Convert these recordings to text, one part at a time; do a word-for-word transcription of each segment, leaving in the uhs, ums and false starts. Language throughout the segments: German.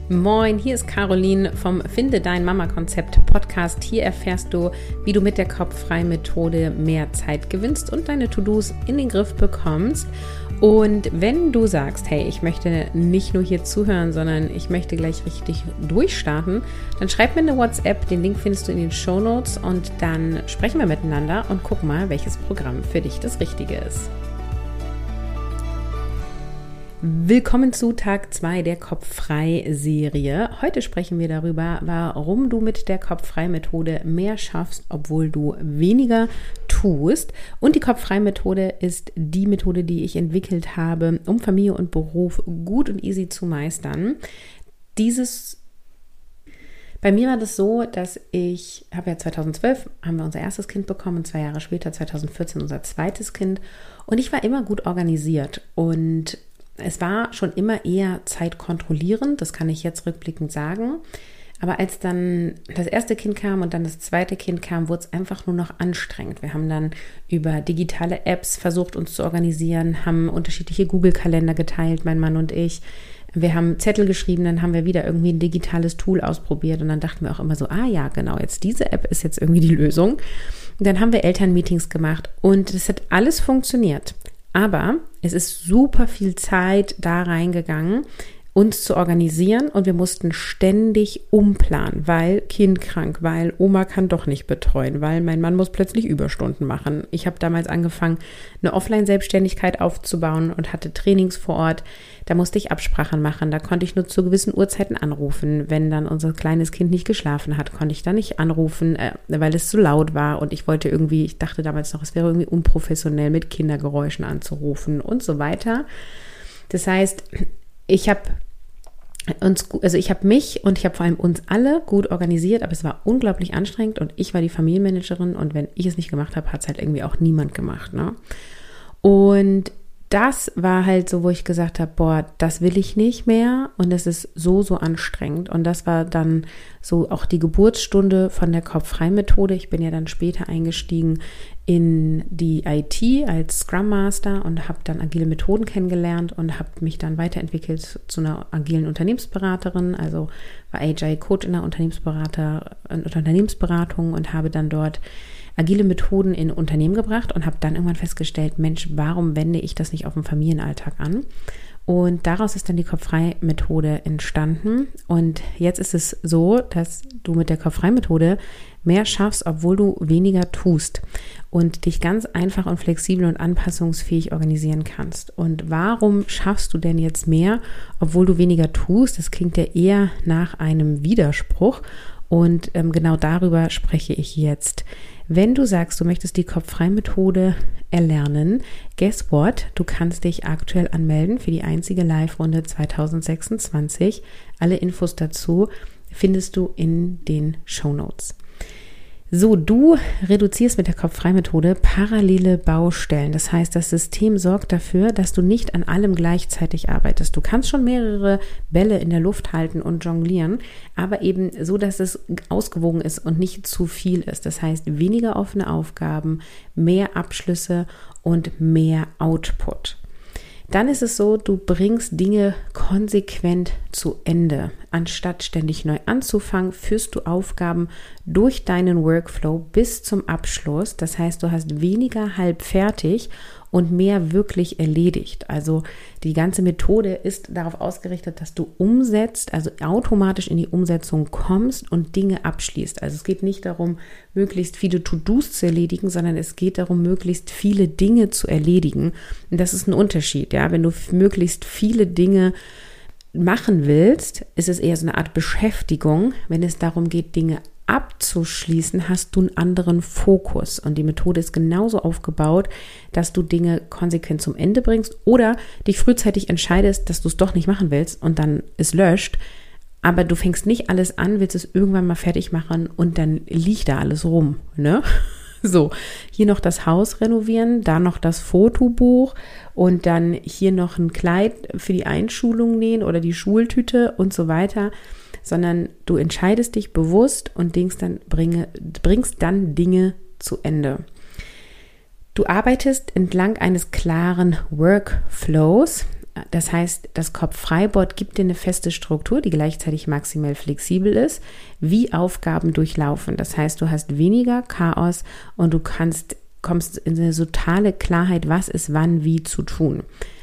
Moin, hier ist Caroline vom Finde dein Mama-Konzept Podcast. Hier erfährst du, wie du mit der Kopffrei-Methode mehr Zeit gewinnst und deine To-Dos in den Griff bekommst. Und wenn du sagst, hey, ich möchte nicht nur hier zuhören, sondern ich möchte gleich richtig durchstarten, dann schreib mir eine WhatsApp, den Link findest du in den Shownotes und dann sprechen wir miteinander und guck mal, welches Programm für dich das Richtige ist. Willkommen zu Tag zwei der Kopffrei-Serie. Heute sprechen wir darüber, warum du mit der Kopffrei-Methode mehr schaffst, obwohl du weniger tust. Und die Kopffrei-Methode ist die Methode, die ich entwickelt habe, um Familie und Beruf gut und easy zu meistern. Dieses Bei mir war das so, dass ich, habe ja zweitausendzwölf, haben wir unser erstes Kind bekommen, zwei Jahre später, zweitausendvierzehn, unser zweites Kind. Und ich war immer gut organisiert und es war schon immer eher zeitkontrollierend, das kann ich jetzt rückblickend sagen. Aber als dann das erste Kind kam und dann das zweite Kind kam, wurde es einfach nur noch anstrengend. Wir haben dann über digitale Apps versucht, uns zu organisieren, haben unterschiedliche Google-Kalender geteilt, mein Mann und ich. Wir haben Zettel geschrieben, dann haben wir wieder irgendwie ein digitales Tool ausprobiert und dann dachten wir auch immer so, ah ja, genau, jetzt diese App ist jetzt irgendwie die Lösung. Und dann haben wir Elternmeetings gemacht und es hat alles funktioniert. Aber es ist super viel Zeit da reingegangen, uns zu organisieren und wir mussten ständig umplanen, weil Kind krank, weil Oma kann doch nicht betreuen, weil mein Mann muss plötzlich Überstunden machen. Ich habe damals angefangen, eine Offline-Selbstständigkeit aufzubauen und hatte Trainings vor Ort. Da musste ich Absprachen machen, da konnte ich nur zu gewissen Uhrzeiten anrufen. Wenn dann unser kleines Kind nicht geschlafen hat, konnte ich da nicht anrufen, äh, weil es zu laut war und ich wollte irgendwie, ich dachte damals noch, es wäre irgendwie unprofessionell, mit Kindergeräuschen anzurufen und so weiter. Das heißt, ich habe uns, also ich habe mich und ich habe vor allem uns alle gut organisiert, aber es war unglaublich anstrengend und ich war die Familienmanagerin und wenn ich es nicht gemacht habe, hat es halt irgendwie auch niemand gemacht, ne? Und das war halt so, wo ich gesagt habe, boah, das will ich nicht mehr und es ist so, so anstrengend. Und das war dann so auch die Geburtsstunde von der Kopffrei-Methode. Ich bin ja dann später eingestiegen in die I T als Scrum Master und habe dann agile Methoden kennengelernt und habe mich dann weiterentwickelt zu einer agilen Unternehmensberaterin, also war Agile Coach in der Unternehmensberater, in Unternehmensberatung und habe dann dort agile Methoden in Unternehmen gebracht und habe dann irgendwann festgestellt, Mensch, warum wende ich das nicht auf den Familienalltag an? Und daraus ist dann die Kopffrei-Methode entstanden. Und jetzt ist es so, dass du mit der Kopffrei-Methode mehr schaffst, obwohl du weniger tust und dich ganz einfach und flexibel und anpassungsfähig organisieren kannst. Und warum schaffst du denn jetzt mehr, obwohl du weniger tust? Das klingt ja eher nach einem Widerspruch. Und ähm, genau darüber spreche ich jetzt. Wenn du sagst, du möchtest die Kopffrei-Methode erlernen, guess what? Du kannst dich aktuell anmelden für die einzige Live-Runde zweitausendsechsundzwanzig. Alle Infos dazu findest du in den Shownotes. So, du reduzierst mit der Kopffrei-Methode parallele Baustellen. Das heißt, das System sorgt dafür, dass du nicht an allem gleichzeitig arbeitest. Du kannst schon mehrere Bälle in der Luft halten und jonglieren, aber eben so, dass es ausgewogen ist und nicht zu viel ist. Das heißt, weniger offene Aufgaben, mehr Abschlüsse und mehr Output. Dann ist es so, du bringst Dinge konsequent zu Ende. Anstatt ständig neu anzufangen, führst du Aufgaben durch deinen Workflow bis zum Abschluss. Das heißt, du hast weniger halb fertig und mehr wirklich erledigt. Also die ganze Methode ist darauf ausgerichtet, dass du umsetzt, also automatisch in die Umsetzung kommst und Dinge abschließt. Also es geht nicht darum, möglichst viele To-Dos zu erledigen, sondern es geht darum, möglichst viele Dinge zu erledigen. Und das ist ein Unterschied, ja. Wenn du möglichst viele Dinge machen willst, ist es eher so eine Art Beschäftigung. Wenn es darum geht, Dinge abzuschließen, hast du einen anderen Fokus. Und die Methode ist genauso aufgebaut, dass du Dinge konsequent zum Ende bringst oder dich frühzeitig entscheidest, dass du es doch nicht machen willst und dann es löscht. Aber du fängst nicht alles an, willst es irgendwann mal fertig machen und dann liegt da alles rum, ne? So, hier noch das Haus renovieren, da noch das Fotobuch und dann hier noch ein Kleid für die Einschulung nähen oder die Schultüte und so weiter, sondern du entscheidest dich bewusst und denkst dann, bringe, bringst dann Dinge zu Ende. Du arbeitest entlang eines klaren Workflows Das heißt, das Kopf-Frei-Board gibt dir eine feste Struktur, die gleichzeitig maximal flexibel ist, wie Aufgaben durchlaufen. Das heißt, du hast weniger Chaos und du kannst, kommst in eine totale Klarheit, was ist wann wie zu tun.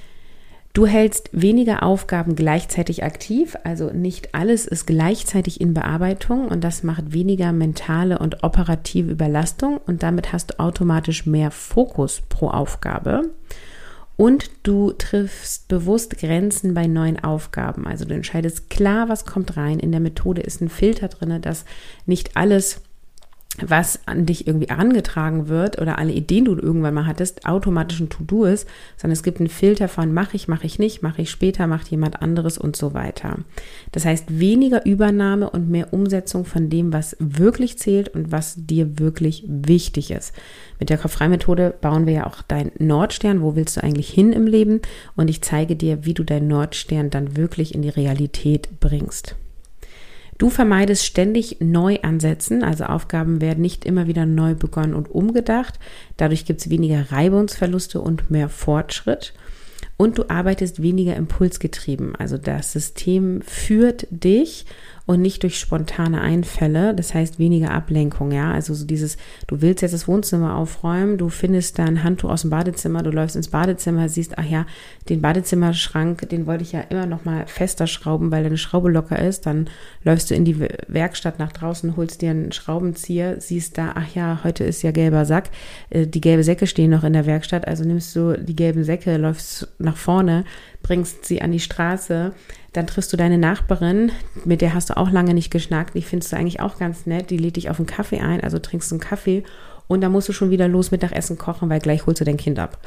Du hältst weniger Aufgaben gleichzeitig aktiv, also nicht alles ist gleichzeitig in Bearbeitung und das macht weniger mentale und operative Überlastung und damit hast du automatisch mehr Fokus pro Aufgabe. Und du triffst bewusst Grenzen bei neuen Aufgaben. Also du entscheidest klar, was kommt rein. In der Methode ist ein Filter drin, dass nicht alles, was an dich irgendwie herangetragen wird oder alle Ideen, die du irgendwann mal hattest, automatisch ein To-Do ist, sondern es gibt einen Filter von mache ich, mache ich nicht, mache ich später, macht jemand anderes und so weiter. Das heißt, weniger Übernahme und mehr Umsetzung von dem, was wirklich zählt und was dir wirklich wichtig ist. Mit der Kopf-Frei-Methode bauen wir ja auch deinen Nordstern, wo willst du eigentlich hin im Leben? Und ich zeige dir, wie du deinen Nordstern dann wirklich in die Realität bringst. Du vermeidest ständig Neuansätzen, also Aufgaben werden nicht immer wieder neu begonnen und umgedacht. Dadurch gibt es weniger Reibungsverluste und mehr Fortschritt. Und du arbeitest weniger impulsgetrieben, also das System führt dich und nicht durch spontane Einfälle, das heißt weniger Ablenkung, ja, also so dieses, du willst jetzt das Wohnzimmer aufräumen, du findest da ein Handtuch aus dem Badezimmer, du läufst ins Badezimmer, siehst, ach ja, den Badezimmerschrank, den wollte ich ja immer noch mal fester schrauben, weil deine Schraube locker ist, dann läufst du in die Werkstatt nach draußen, holst dir einen Schraubenzieher, siehst da, ach ja, heute ist ja gelber Sack, die gelben Säcke stehen noch in der Werkstatt, also nimmst du die gelben Säcke, läufst nach vorne, bringst sie an die Straße, dann triffst du deine Nachbarin, mit der hast du auch lange nicht geschnackt, die findest du eigentlich auch ganz nett, die lädt dich auf einen Kaffee ein, also trinkst du einen Kaffee und dann musst du schon wieder los Mittagessen kochen, weil gleich holst du dein Kind ab.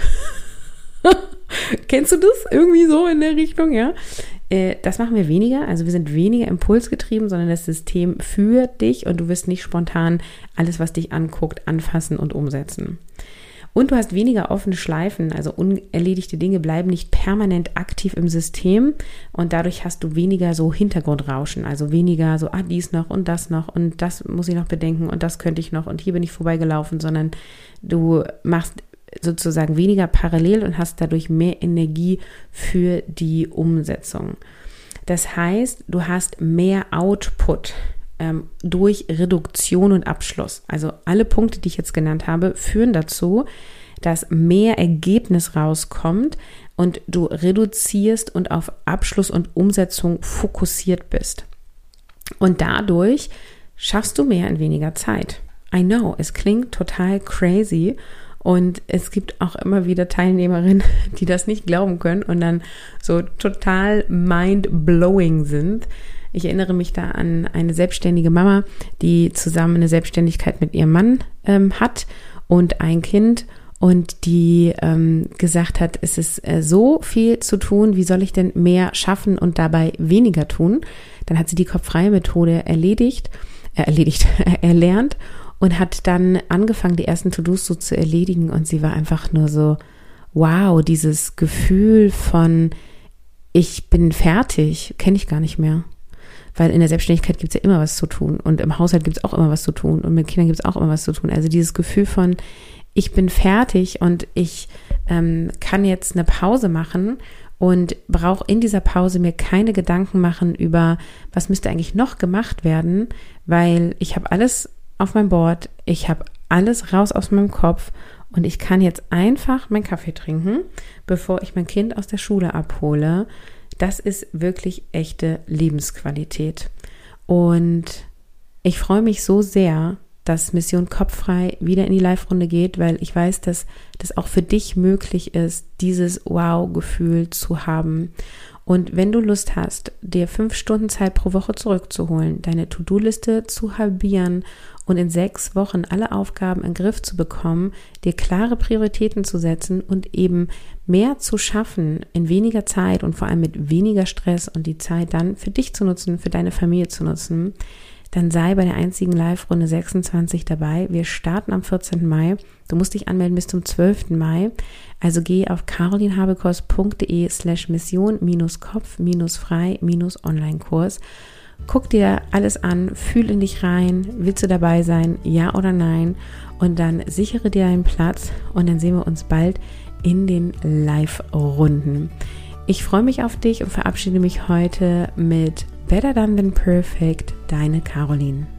Kennst du das? Irgendwie so in der Richtung, ja? Äh, das machen wir weniger, also wir sind weniger impulsgetrieben, sondern das System führt dich und du wirst nicht spontan alles, was dich anguckt, anfassen und umsetzen. Und du hast weniger offene Schleifen, also unerledigte Dinge bleiben nicht permanent aktiv im System und dadurch hast du weniger so Hintergrundrauschen, also weniger so, ah, dies noch und das noch und das muss ich noch bedenken und das könnte ich noch und hier bin ich vorbeigelaufen, sondern du machst sozusagen weniger parallel und hast dadurch mehr Energie für die Umsetzung. Das heißt, du hast mehr Output ähm, durch Reduktion und Abschluss. Also alle Punkte, die ich jetzt genannt habe, führen dazu, dass mehr Ergebnis rauskommt und du reduzierst und auf Abschluss und Umsetzung fokussiert bist. Und dadurch schaffst du mehr in weniger Zeit. I know, es klingt total crazy. Und es gibt auch immer wieder Teilnehmerinnen, die das nicht glauben können und dann so total mind-blowing sind. Ich erinnere mich da an eine selbstständige Mama, die zusammen eine Selbstständigkeit mit ihrem Mann ähm, hat und ein Kind und die ähm, gesagt hat, es ist äh, so viel zu tun, wie soll ich denn mehr schaffen und dabei weniger tun? Dann hat sie die Kopf-Frei-Methode erledigt, äh, erledigt, erlernt und hat dann angefangen, die ersten To-Dos so zu erledigen und sie war einfach nur so, wow, dieses Gefühl von, ich bin fertig, kenne ich gar nicht mehr. Weil in der Selbstständigkeit gibt es ja immer was zu tun und im Haushalt gibt es auch immer was zu tun und mit Kindern gibt es auch immer was zu tun. Also dieses Gefühl von, ich bin fertig und ich ähm, kann jetzt eine Pause machen und brauche in dieser Pause mir keine Gedanken machen über, was müsste eigentlich noch gemacht werden, weil ich habe alles auf meinem Board, ich habe alles raus aus meinem Kopf und ich kann jetzt einfach meinen Kaffee trinken, bevor ich mein Kind aus der Schule abhole. Das ist wirklich echte Lebensqualität. Und ich freue mich so sehr, dass Mission Kopffrei wieder in die Live-Runde geht, weil ich weiß, dass das auch für dich möglich ist, dieses Wow-Gefühl zu haben. Und wenn du Lust hast, dir fünf Stunden Zeit pro Woche zurückzuholen, deine To-Do-Liste zu halbieren und in sechs Wochen alle Aufgaben in den Griff zu bekommen, dir klare Prioritäten zu setzen und eben mehr zu schaffen in weniger Zeit und vor allem mit weniger Stress und die Zeit dann für dich zu nutzen, für deine Familie zu nutzen, dann sei bei der einzigen Live-Runde sechsundzwanzig dabei. Wir starten am vierzehnten Mai. Du musst dich anmelden bis zum zwölften Mai. Also geh auf carolinhabekos.de slash mission minus kopf minus frei minus Online-Kurs. Guck dir alles an, fühl in dich rein. Willst du dabei sein? Ja oder nein? Und dann sichere dir einen Platz und dann sehen wir uns bald in den Live-Runden. Ich freue mich auf dich und verabschiede mich heute mit Better Done Than Perfect, deine Caroline.